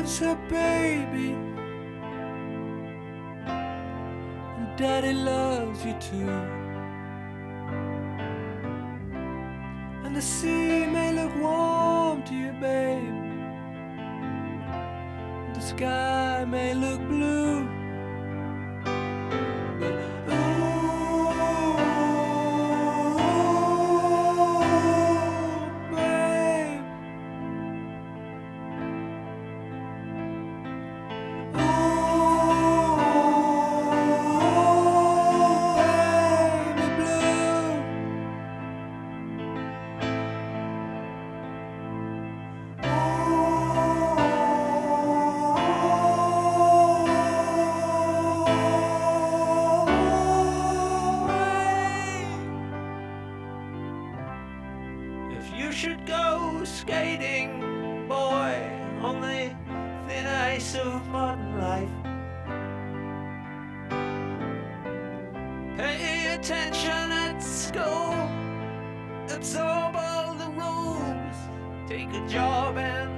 loves her baby, and daddy loves you too. And the sea may look warm to you, babe, and the sky may look blue, but if you should go skating, boy, on the thin ice of modern life, pay attention at school, absorb all the rules, take a job and